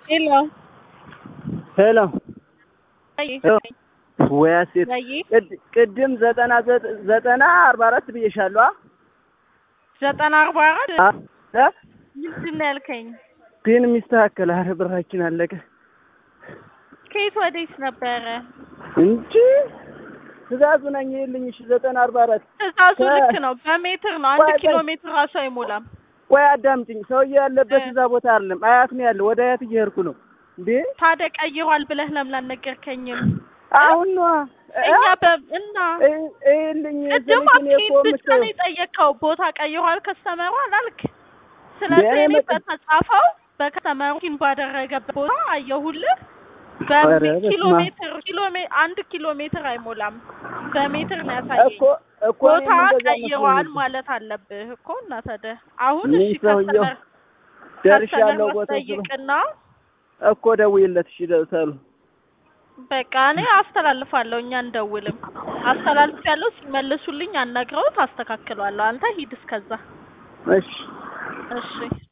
Hello. Hello. Hey. ወያሲት ቅድም 44 ብዬሻለሁ። 44 አ ምንድን ነው ያልከኝ? ግን ሚስተካከል አረ ብራችን አለቀ። ከየት ወዴት ነበረ እንጂ ትእዛዙ ነኝ ይልኝ 44 ትእዛዙ ልክ ነው። በሜትር ነው 1 ኪሎ ሜትር ራሱ አይሞላም። ወይ አዳምጪኝ፣ ሰውዬው ያለበት እዛ ቦታ አይደለም፣ አያት ነው ያለው። ወደ አያት እየሄድኩ ነው እንዴ። ታዲያ ቀይሯል ብለህ ለምን አልነገርከኝም? አሁን ነው እኛ እና ይልኝ ቅድም ብቻ ነው የጠየቀው። ቦታ ቀይሯል ከስተመሩ አላልክ? ስለዚህ እኔ በተጻፈው በከስተመሩን ባደረገበት ቦታ አየሁልህ። አንድ ኪሎ ሜትር አይሞላም። በሜትር ነው ያሳየኝ እኮ ቦታ ቀይሯል ማለት አለብህ እኮ። እና ታዲያ አሁን እሺ ከስተመር ደርሻለሁ ቦታ ጠይቅና እኮ ደውይለት። እሺ ደውተሉ በቃ እኔ አስተላልፋለሁ። እኛ እንደውልም አስተላልፋለሁ። ሲመልሱልኝ አናግረውት አስተካክለዋለሁ። አንተ ሂድ እስከዛ። እሺ እሺ